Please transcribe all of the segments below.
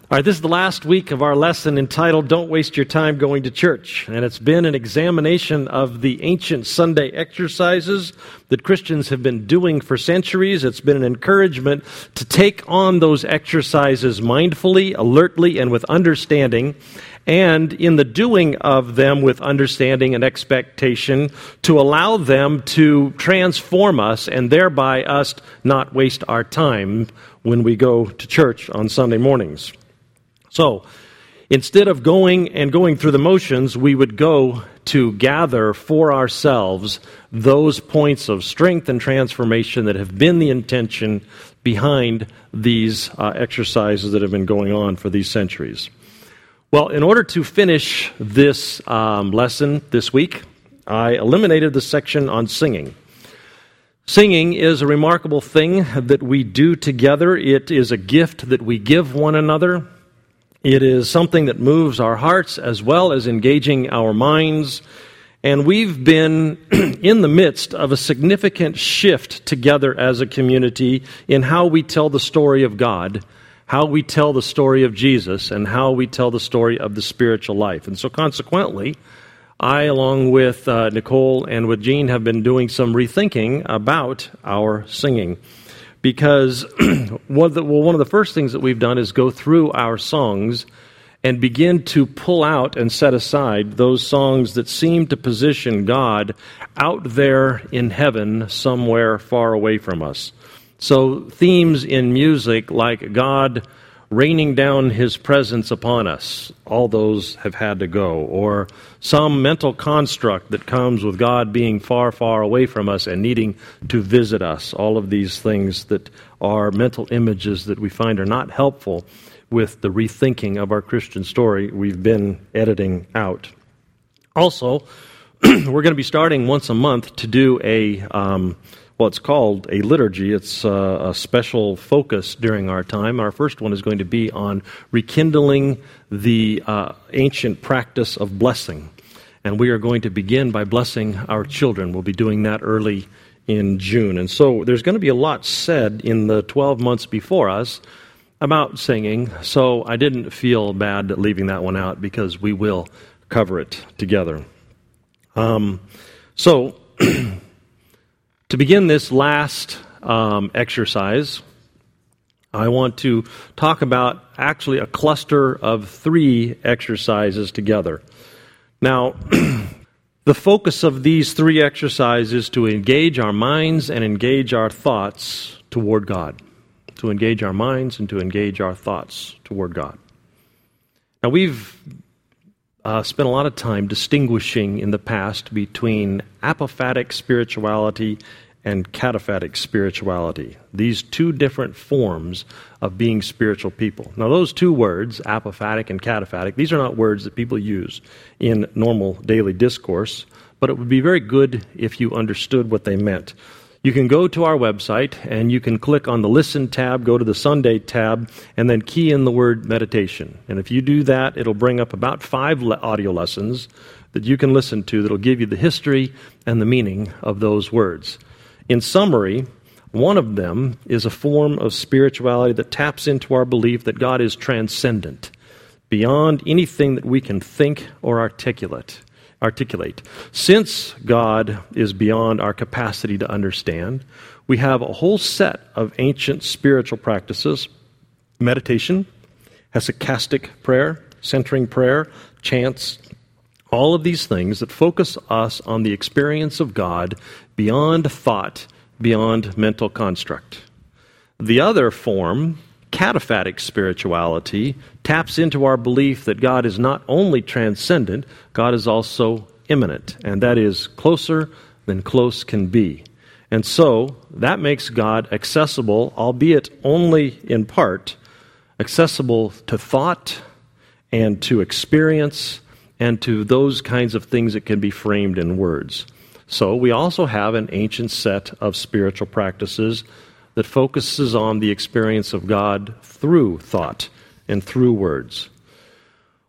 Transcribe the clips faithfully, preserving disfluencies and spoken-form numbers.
All right, this is the last week of our lesson entitled Don't Waste Your Time Going to Church. And it's been an examination of the ancient Sunday exercises that Christians have been doing for centuries. It's been an encouragement to take on those exercises mindfully, alertly, and with understanding. And in the doing of them with understanding and expectation, to allow them to transform us and thereby us not waste our time when we go to church on Sunday mornings. So, instead of going and going through the motions, we would go to gather for ourselves those points of strength and transformation that have been the intention behind these uh, exercises that have been going on for these centuries. Well, in order to finish this um, lesson this week, I eliminated the section on singing. Singing is a remarkable thing that we do together. It is a gift that we give one another. It is something that moves our hearts as well as engaging our minds. And we've been in the midst of a significant shift together as a community in how we tell the story of God, how we tell the story of Jesus, and how we tell the story of the spiritual life. And so consequently, I, along with uh, Nicole and with Jean, have been doing some rethinking about our singing. Because one of, the, well, one of the first things that we've done is go through our songs and begin to pull out and set aside those songs that seem to position God out there in heaven somewhere far away from us. So themes in music like God raining down His presence upon us, all those have had to go. Or some mental construct that comes with God being far, far away from us and needing to visit us. All of these things that are mental images that we find are not helpful with the rethinking of our Christian story we've been editing out. Also, we're going to be starting once a month to do a... Um, Well, it's called a liturgy. It's uh, a special focus during our time. Our first one is going to be on rekindling the uh, ancient practice of blessing. And we are going to begin by blessing our children. We'll be doing that early in June. And so there's going to be a lot said in the twelve months before us about singing. So I didn't feel bad leaving that one out because we will cover it together. Um, so... To begin this last um, exercise, I want to talk about actually a cluster of three exercises together. Now, the focus of these three exercises is to engage our minds and engage our thoughts toward God. To engage our minds and to engage our thoughts toward God. Now, we've Uh, spent a lot of time distinguishing in the past between apophatic spirituality and cataphatic spirituality. These two different forms of being spiritual people. Now those two words, apophatic and cataphatic, these are not words that people use in normal daily discourse, but it would be very good if you understood what they meant. You can go to our website and you can click on the Listen tab, go to the Sunday tab, and then key in the word meditation. And if you do that, it'll bring up about five le- audio lessons that you can listen to that'll give you the history and the meaning of those words. In summary, one of them is a form of spirituality that taps into our belief that God is transcendent, beyond anything that we can think or articulate. articulate. Since God is beyond our capacity to understand, we have a whole set of ancient spiritual practices: meditation, hesychastic prayer, centering prayer, chants, all of these things that focus us on the experience of God beyond thought, beyond mental construct. The other form, cataphatic spirituality, taps into our belief that God is not only transcendent, God is also immanent, and that is closer than close can be. And so, that makes God accessible, albeit only in part, accessible to thought and to experience and to those kinds of things that can be framed in words. So, we also have an ancient set of spiritual practices that focuses on the experience of God through thought and through words.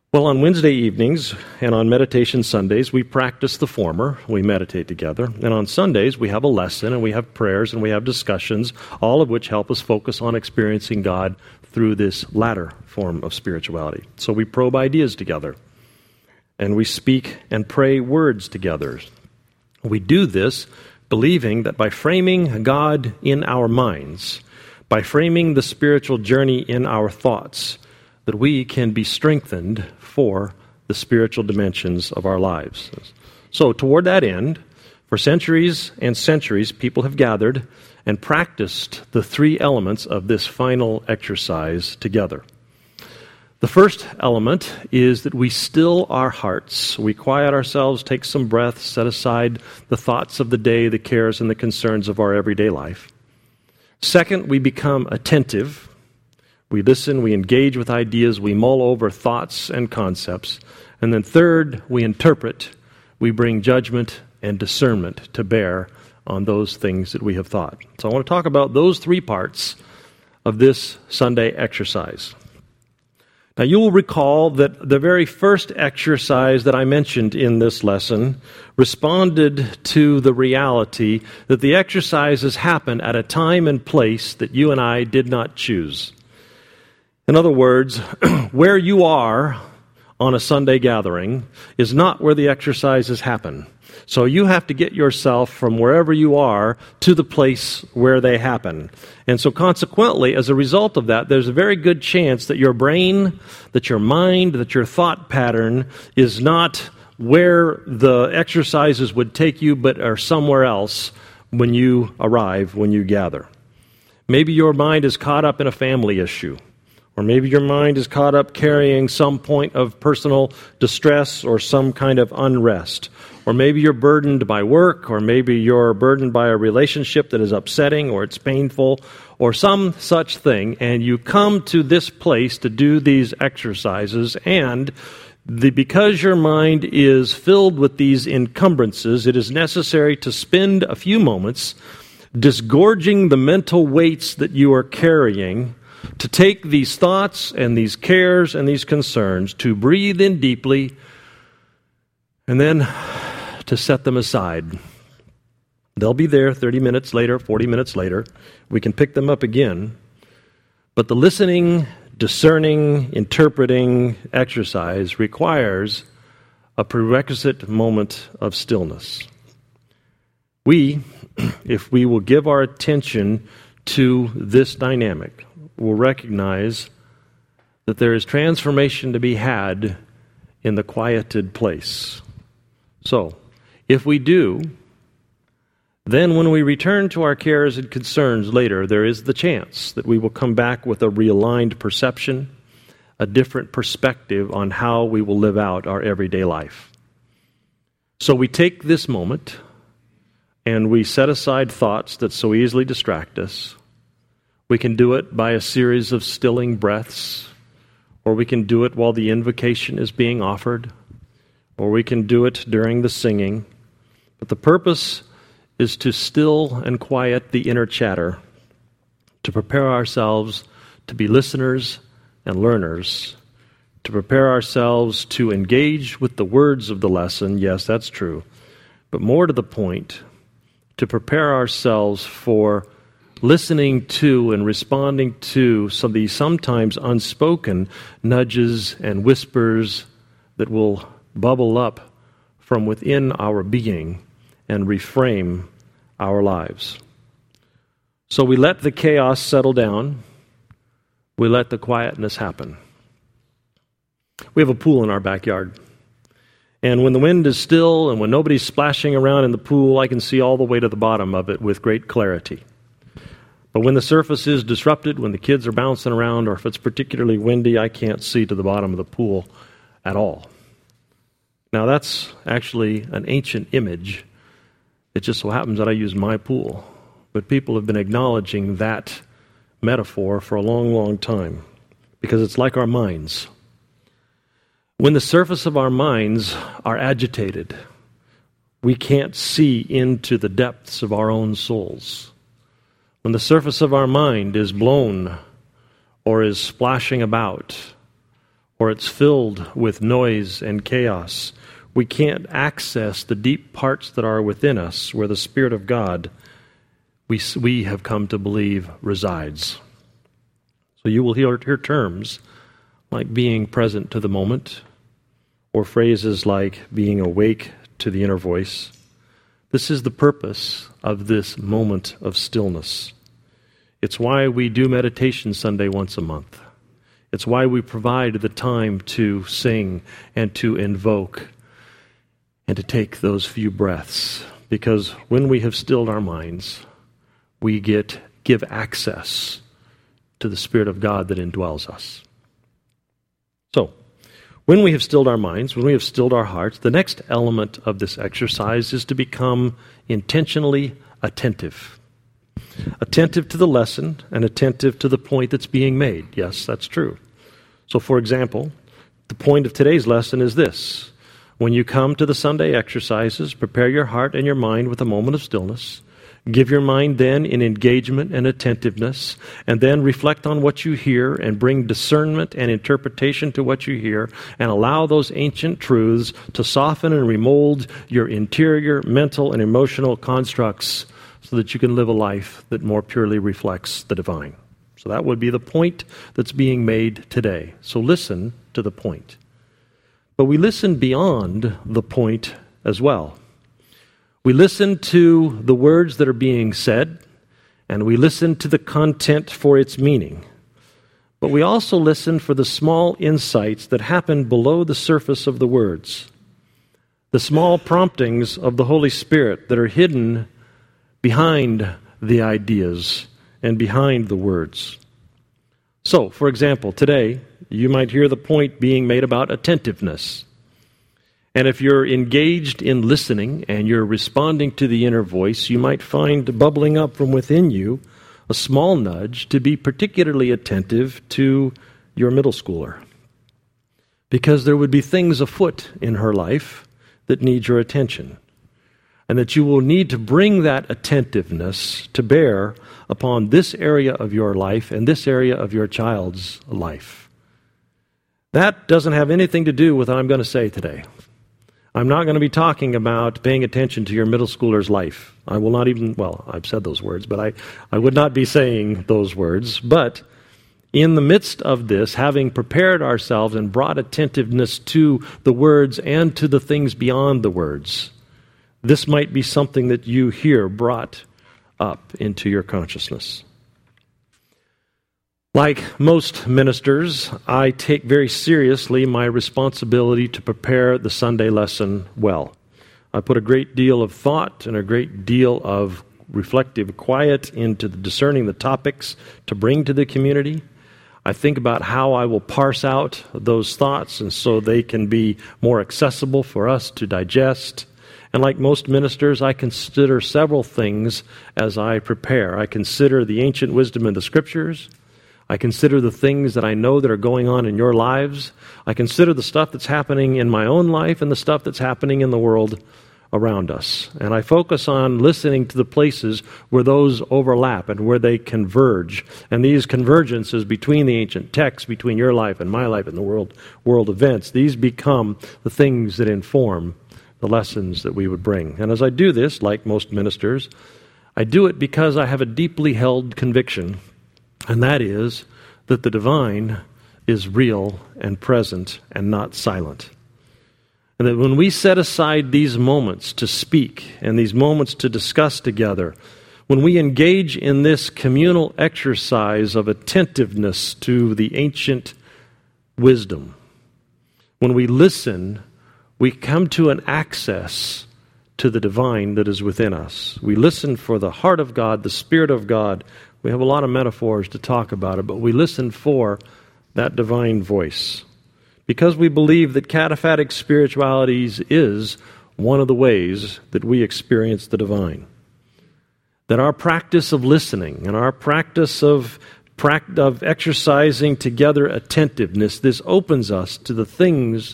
Well, on Wednesday evenings and on meditation Sundays, we practice the former. We meditate together. And on Sundays, we have a lesson and we have prayers and we have discussions, all of which help us focus on experiencing God through this latter form of spirituality. So we probe ideas together and we speak and pray words together. We do this believing that by framing God in our minds, by framing the spiritual journey in our thoughts, that we can be strengthened for the spiritual dimensions of our lives. So toward that end, for centuries and centuries, people have gathered and practiced the three elements of this final exercise together. The first element is that we still our hearts. We quiet ourselves, take some breath, set aside the thoughts of the day, the cares and the concerns of our everyday life. Second, we become attentive. We listen, we engage with ideas, we mull over thoughts and concepts. And then third, we interpret, we bring judgment and discernment to bear on those things that we have thought. So I want to talk about those three parts of this Sunday exercise. Now you will recall that the very first exercise that I mentioned in this lesson responded to the reality that the exercises happen at a time and place that you and I did not choose. In other words, where you are on a Sunday gathering is not where the exercises happen. So you have to get yourself from wherever you are to the place where they happen. And so consequently, as a result of that, there's a very good chance that your brain, that your mind, that your thought pattern is not where the exercises would take you, but are somewhere else when you arrive, when you gather. Maybe your mind is caught up in a family issue. Or maybe your mind is caught up carrying some point of personal distress or some kind of unrest. Or maybe you're burdened by work, or maybe you're burdened by a relationship that is upsetting or it's painful, or some such thing, and you come to this place to do these exercises, and the, because your mind is filled with these encumbrances, it is necessary to spend a few moments disgorging the mental weights that you are carrying, to take these thoughts and these cares and these concerns, to breathe in deeply, and then to set them aside. They'll be there thirty minutes later, forty minutes later. We can pick them up again. But the listening, discerning, interpreting exercise requires a prerequisite moment of stillness. We, if we will give our attention to this dynamic, will recognize that there is transformation to be had in the quieted place. So, if we do, then when we return to our cares and concerns later, there is the chance that we will come back with a realigned perception, a different perspective on how we will live out our everyday life. So we take this moment and we set aside thoughts that so easily distract us. We can do it by a series of stilling breaths, or we can do it while the invocation is being offered, or we can do it during the singing. But the purpose is to still and quiet the inner chatter, to prepare ourselves to be listeners and learners, to prepare ourselves to engage with the words of the lesson. Yes, that's true. But more to the point, to prepare ourselves for listening to and responding to some of these sometimes unspoken nudges and whispers that will bubble up from within our being and reframe our lives. So we let the chaos settle down. We let the quietness happen. We have a pool in our backyard. And when the wind is still and when nobody's splashing around in the pool, I can see all the way to the bottom of it with great clarity. But when the surface is disrupted, when the kids are bouncing around, or if it's particularly windy, I can't see to the bottom of the pool at all. Now that's actually an ancient image. It just so happens that I use my pool. But people have been acknowledging that metaphor for a long, long time, because it's like our minds. When the surface of our minds are agitated, we can't see into the depths of our own souls. When the surface of our mind is blown or is splashing about, or it's filled with noise and chaos, we can't access the deep parts that are within us where the Spirit of God, we, we have come to believe, resides. So you will hear, hear terms like being present to the moment, or phrases like being awake to the inner voice. This is the purpose of this moment of stillness. It's why we do meditation Sunday once a month. It's why we provide the time to sing and to invoke and to take those few breaths. Because when we have stilled our minds, we get give access to the Spirit of God that indwells us. So, when we have stilled our minds, when we have stilled our hearts, the next element of this exercise is to become intentionally attentive. Attentive to the lesson and attentive to the point that's being made. Yes, that's true. So, for example, the point of today's lesson is this. When you come to the Sunday exercises, prepare your heart and your mind with a moment of stillness. Give your mind then in engagement and attentiveness, and then reflect on what you hear and bring discernment and interpretation to what you hear, and allow those ancient truths to soften and remold your interior mental and emotional constructs so that you can live a life that more purely reflects the divine. So that would be the point that's being made today. So listen to the point. But we listen beyond the point as well. We listen to the words that are being said, and we listen to the content for its meaning. But we also listen for the small insights that happen below the surface of the words, the small promptings of the Holy Spirit that are hidden behind the ideas and behind the words. So, for example, today, you might hear the point being made about attentiveness. And if you're engaged in listening and you're responding to the inner voice, you might find bubbling up from within you a small nudge to be particularly attentive to your middle schooler. Because there would be things afoot in her life that need your attention. And that you will need to bring that attentiveness to bear upon this area of your life and this area of your child's life. That doesn't have anything to do with what I'm going to say today. I'm not going to be talking about paying attention to your middle schooler's life. I will not even, well, I've said those words, but I, I would not be saying those words. But in the midst of this, having prepared ourselves and brought attentiveness to the words and to the things beyond the words, this might be something that you hear brought up into your consciousness. Like most ministers, I take very seriously my responsibility to prepare the Sunday lesson well. I put a great deal of thought and a great deal of reflective quiet into the discerning the topics to bring to the community. I think about how I will parse out those thoughts and so they can be more accessible for us to digest. And like most ministers, I consider several things as I prepare. I consider the ancient wisdom in the Scriptures. I consider the things that I know that are going on in your lives. I consider the stuff that's happening in my own life and the stuff that's happening in the world around us. And I focus on listening to the places where those overlap and where they converge. And these convergences between the ancient texts, between your life and my life and the world, world events, these become the things that inform the lessons that we would bring. And as I do this, like most ministers, I do it because I have a deeply held conviction, and that is that the divine is real and present and not silent. And that when we set aside these moments to speak and these moments to discuss together, when we engage in this communal exercise of attentiveness to the ancient wisdom, when we listen, we come to an access to the divine that is within us. We listen for the heart of God, the Spirit of God. We have a lot of metaphors to talk about it, but we listen for that divine voice. Because we believe that cataphatic spirituality is one of the ways that we experience the divine. That our practice of listening and our practice of, of exercising together attentiveness, this opens us to the things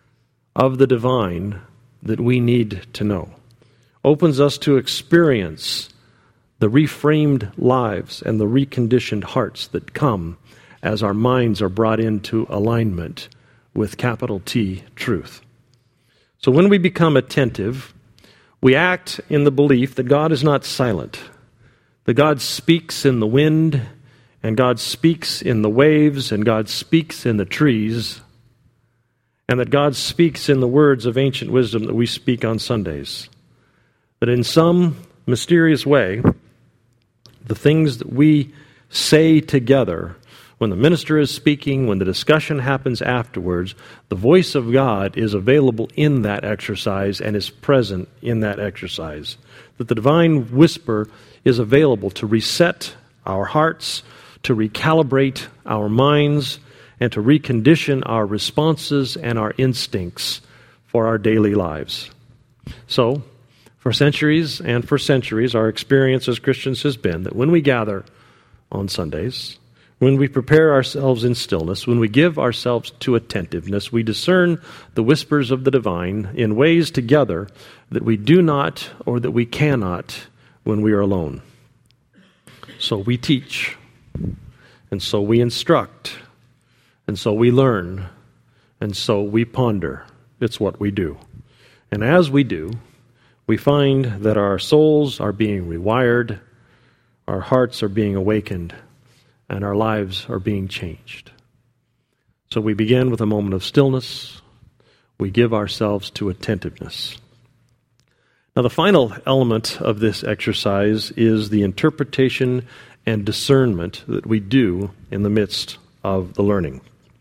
of the divine that we need to know. Opens us to experience the reframed lives and the reconditioned hearts that come as our minds are brought into alignment with capital T, truth. So when we become attentive, we act in the belief that God is not silent, that God speaks in the wind, and God speaks in the waves, and God speaks in the trees, and that God speaks in the words of ancient wisdom that we speak on Sundays. That in some mysterious way, the things that we say together, when the minister is speaking, when the discussion happens afterwards, the voice of God is available in that exercise and is present in that exercise. That the divine whisper is available to reset our hearts, to recalibrate our minds, and to recondition our responses and our instincts for our daily lives. So, for centuries and for centuries, our experience as Christians has been that when we gather on Sundays, when we prepare ourselves in stillness, when we give ourselves to attentiveness, we discern the whispers of the divine in ways together that we do not or that we cannot when we are alone. So we teach, and so we instruct, and so we learn, and so we ponder. It's what we do. And as we do, we find that our souls are being rewired, our hearts are being awakened, and our lives are being changed. So we begin with a moment of stillness. We give ourselves to attentiveness. Now, the final element of this exercise is the interpretation and discernment that we do in the midst of the learning.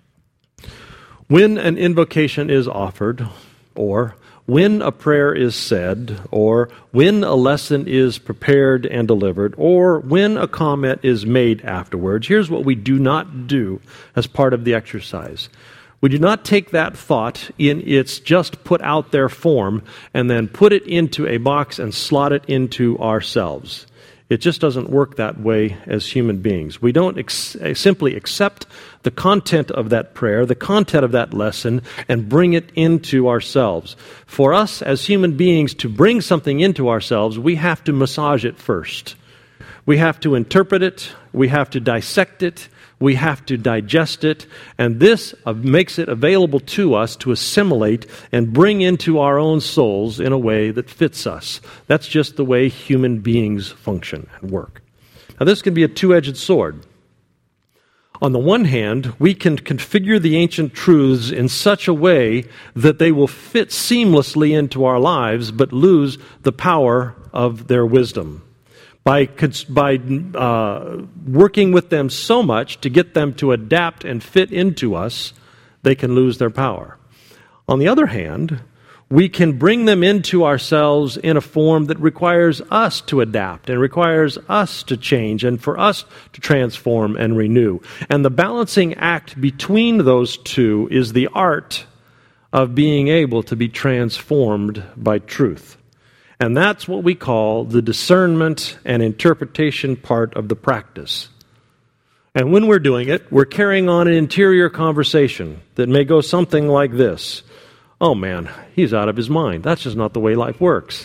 When an invocation is offered, or when a prayer is said, or when a lesson is prepared and delivered, or when a comment is made afterwards, here's what we do not do as part of the exercise. We do not take that thought in its just put out there form and then put it into a box and slot it into ourselves. It just doesn't work that way as human beings. We don't ex- simply accept the content of that prayer, the content of that lesson, and bring it into ourselves. For us as human beings to bring something into ourselves, we have to massage it first. We have to interpret it, we have to dissect it, we have to digest it, and this uh, makes it available to us to assimilate and bring into our own souls in a way that fits us. That's just the way human beings function and work. Now, this can be a two-edged sword. On the one hand, we can configure the ancient truths in such a way that they will fit seamlessly into our lives, but lose the power of their wisdom. By, by uh, working with them so much to get them to adapt and fit into us, they can lose their power. On the other hand, we can bring them into ourselves in a form that requires us to adapt and requires us to change and for us to transform and renew. And the balancing act between those two is the art of being able to be transformed by truth. And that's what we call the discernment and interpretation part of the practice. And when we're doing it, we're carrying on an interior conversation that may go something like this. Oh man, he's out of his mind. That's just not the way life works.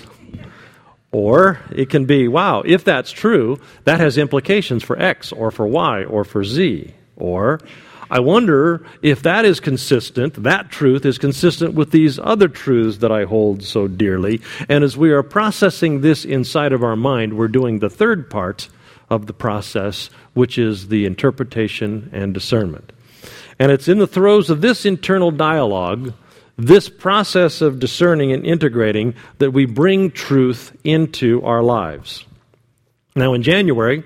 Or it can be, wow, if that's true, that has implications for X or for Y or for Z. Or, I wonder if that is consistent, that truth is consistent with these other truths that I hold so dearly. And as we are processing this inside of our mind, we're doing the third part of the process, which is the interpretation and discernment. And it's in the throes of this internal dialogue, this process of discerning and integrating, that we bring truth into our lives. Now, in January,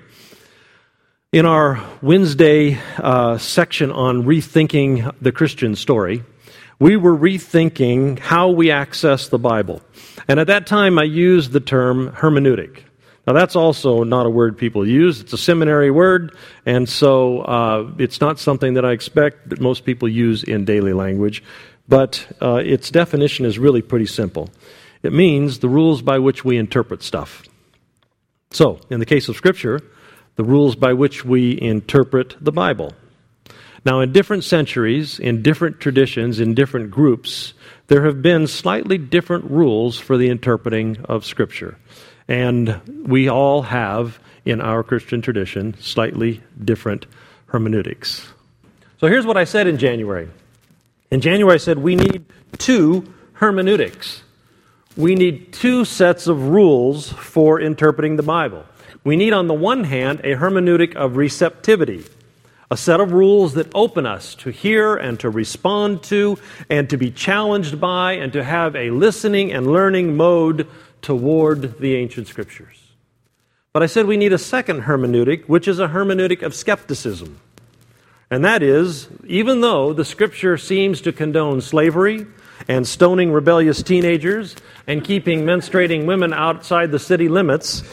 in our Wednesday uh, section on rethinking the Christian story, we were rethinking how we access the Bible. And at that time, I used the term hermeneutic. Now, that's also not a word people use. It's a seminary word, and so uh, it's not something that I expect that most people use in daily language. But uh, its definition is really pretty simple. It means the rules by which we interpret stuff. So, in the case of Scripture, the rules by which we interpret the Bible. Now, in different centuries, in different traditions, in different groups, there have been slightly different rules for the interpreting of Scripture. And we all have, in our Christian tradition, slightly different hermeneutics. So here's what I said in January. In January, I said we need two hermeneutics. We need two sets of rules for interpreting the Bible. We need, on the one hand, a hermeneutic of receptivity, a set of rules that open us to hear and to respond to and to be challenged by and to have a listening and learning mode toward the ancient Scriptures. But I said we need a second hermeneutic, which is a hermeneutic of skepticism. And that is, even though the Scripture seems to condone slavery and stoning rebellious teenagers and keeping menstruating women outside the city limits,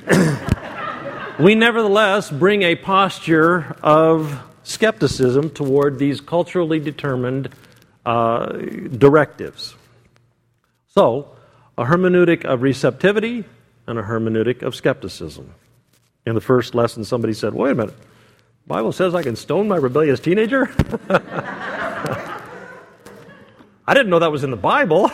we nevertheless bring a posture of skepticism toward these culturally determined uh, directives. So, a hermeneutic of receptivity and a hermeneutic of skepticism. In the first lesson, somebody said, wait a minute, the Bible says I can stone my rebellious teenager? I didn't know that was in the Bible.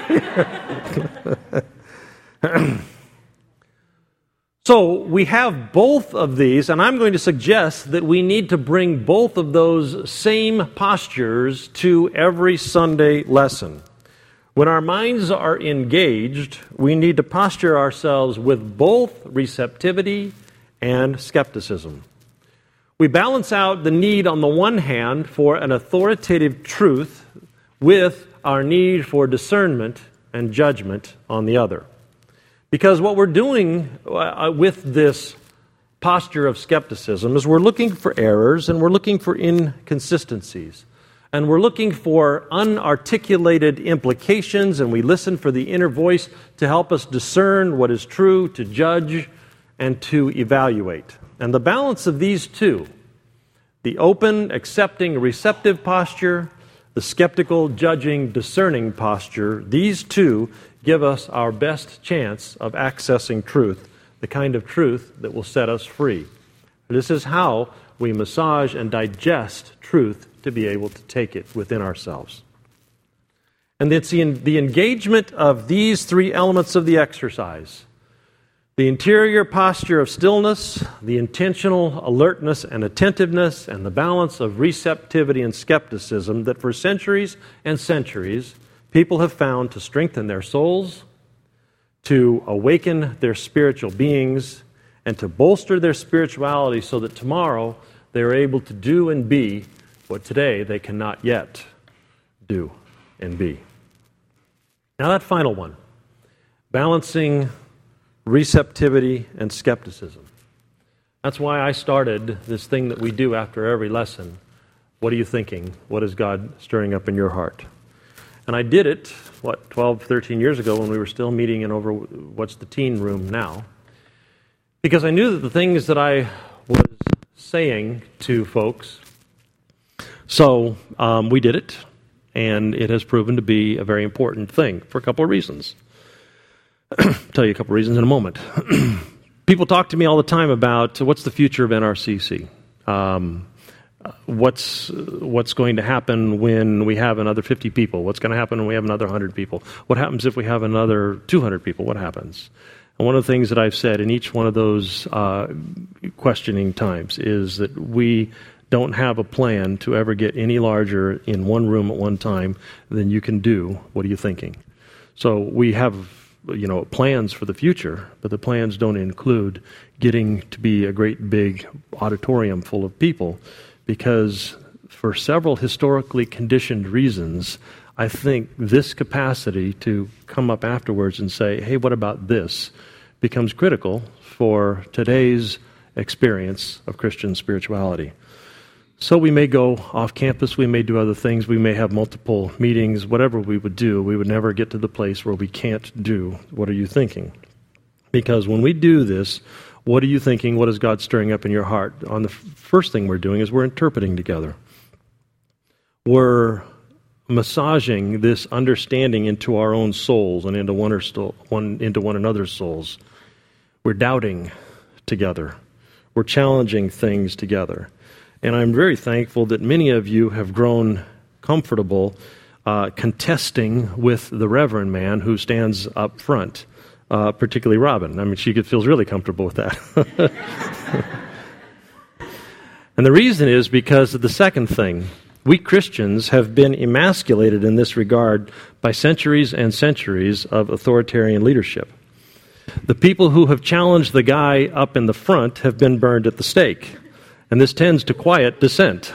So we have both of these, and I'm going to suggest that we need to bring both of those same postures to every Sunday lesson. When our minds are engaged, we need to posture ourselves with both receptivity and skepticism. We balance out the need on the one hand for an authoritative truth with our need for discernment and judgment on the other. Because what we're doing uh, with this posture of skepticism is we're looking for errors and we're looking for inconsistencies. And we're looking for unarticulated implications, and we listen for the inner voice to help us discern what is true, to judge, and to evaluate. And the balance of these two, the open, accepting, receptive posture, the skeptical, judging, discerning posture, these two give us our best chance of accessing truth, the kind of truth that will set us free. This is how we massage and digest truth to be able to take it within ourselves. And it's the, the engagement of these three elements of the exercise, the interior posture of stillness, the intentional alertness and attentiveness, and the balance of receptivity and skepticism that for centuries and centuries people have found to strengthen their souls, to awaken their spiritual beings, and to bolster their spirituality so that tomorrow they are able to do and be what today they cannot yet do and be. Now that final one, balancing receptivity and skepticism. That's why I started this thing that we do after every lesson. What are you thinking? What is God stirring up in your heart? And I did it, what, twelve, thirteen years ago when we were still meeting in over what's the teen room now. Because I knew that the things that I was saying to folks, so um, we did it, and it has proven to be a very important thing for a couple of reasons. I'll tell you a couple of reasons in a moment. People talk to me all the time about what's the future of N R C C. Um, what's what's going to happen when we have another fifty people? What's going to happen when we have another one hundred people? What happens if we have another two hundred people? What happens? And one of the things that I've said in each one of those uh, questioning times is that we don't have a plan to ever get any larger in one room at one time than you can do. What are you thinking? So we have, you know, plans for the future, but the plans don't include getting to be a great big auditorium full of people, because for several historically conditioned reasons, I think this capacity to come up afterwards and say, hey, what about this, becomes critical for today's experience of Christian spirituality. So we may go off campus, we may do other things, we may have multiple meetings, whatever we would do, we would never get to the place where we can't do what are you thinking? Because when we do this, what are you thinking? What is God stirring up in your heart? On the f- first thing we're doing is we're interpreting together. We're massaging this understanding into our own souls and into one, or sto- one, into one another's souls. We're doubting together. We're challenging things together. And I'm very thankful that many of you have grown comfortable uh, contesting with the Reverend man who stands up front, uh, particularly Robin. I mean, she feels really comfortable with that. And the reason is because of the second thing. We Christians have been emasculated in this regard by centuries and centuries of authoritarian leadership. The people who have challenged the guy up in the front have been burned at the stake, and this tends to quiet dissent.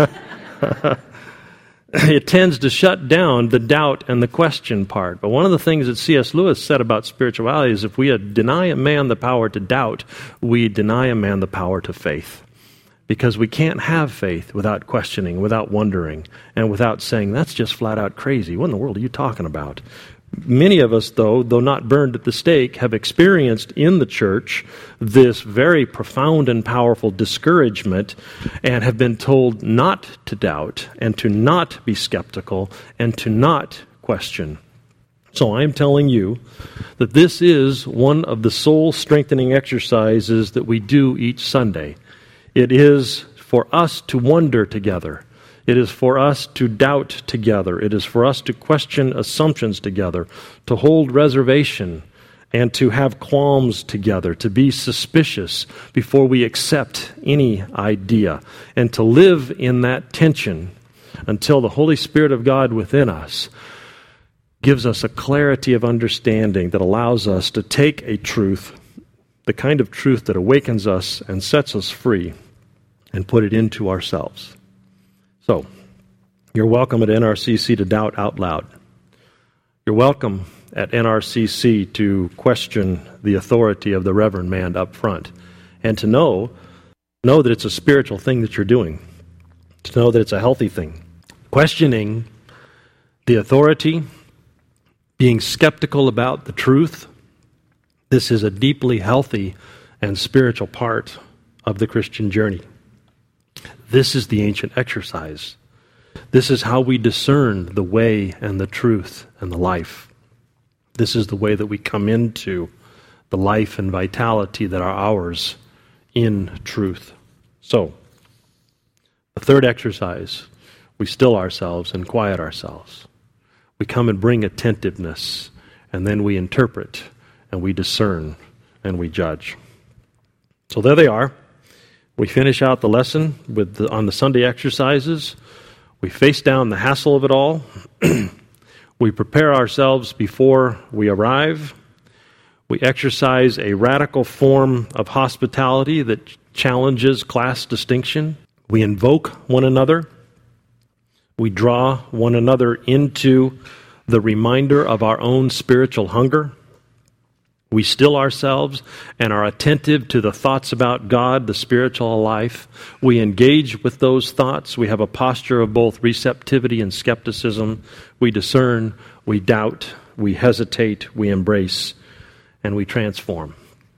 It tends to shut down the doubt and the question part. But one of the things that C S Lewis said about spirituality is if we deny a man the power to doubt, we deny a man the power to faith. Because we can't have faith without questioning, without wondering, and without saying, that's just flat out crazy. What in the world are you talking about? Many of us, though, though not burned at the stake, have experienced in the church this very profound and powerful discouragement and have been told not to doubt and to not be skeptical and to not question. So I'm telling you that this is one of the soul-strengthening exercises that we do each Sunday. It is for us to wonder together. It is for us to doubt together. It is for us to question assumptions together, to hold reservation, and to have qualms together, to be suspicious before we accept any idea, and to live in that tension until the Holy Spirit of God within us gives us a clarity of understanding that allows us to take a truth, the kind of truth that awakens us and sets us free, and put it into ourselves. So, you're welcome at N R C C to doubt out loud. You're welcome at N R C C to question the authority of the reverend man up front and to know, know that it's a spiritual thing that you're doing, to know that it's a healthy thing. Questioning the authority, being skeptical about the truth, this is a deeply healthy and spiritual part of the Christian journey. This is the ancient exercise. This is how we discern the way and the truth and the life. This is the way that we come into the life and vitality that are ours in truth. So, the third exercise, we still ourselves and quiet ourselves. We come and bring attentiveness, and then we interpret, and we discern, and we judge. So there they are. We finish out the lesson with the, on the Sunday exercises. We face down the hassle of it all. We prepare ourselves before we arrive. We exercise a radical form of hospitality that challenges class distinction. We invoke one another. We draw one another into the reminder of our own spiritual hunger. We still ourselves and are attentive to the thoughts about God, the spiritual life. We engage with those thoughts. We have a posture of both receptivity and skepticism. We discern, we doubt, we hesitate, we embrace, and we transform.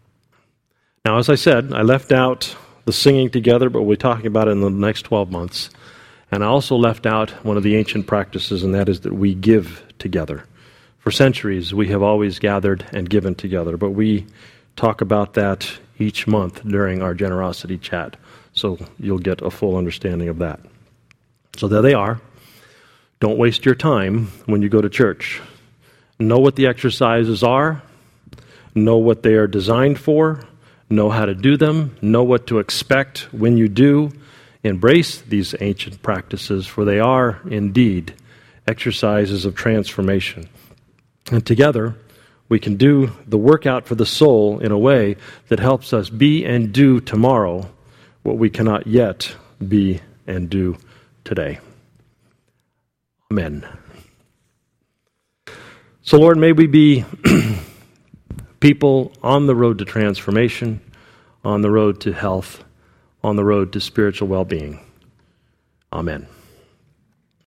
Now, as I said, I left out the singing together, but we'll be talking about it in the next twelve months. And I also left out one of the ancient practices, and that is that we give together. For centuries, we have always gathered and given together, but we talk about that each month during our generosity chat, so you'll get a full understanding of that. So there they are. Don't waste your time when you go to church. Know what the exercises are, know what they are designed for, know how to do them, know what to expect when you do. Embrace these ancient practices, for they are indeed exercises of transformation. And together, we can do the workout for the soul in a way that helps us be and do tomorrow what we cannot yet be and do today. Amen. So, Lord, may we be people on the road to transformation, on the road to health, on the road to spiritual well-being. Amen.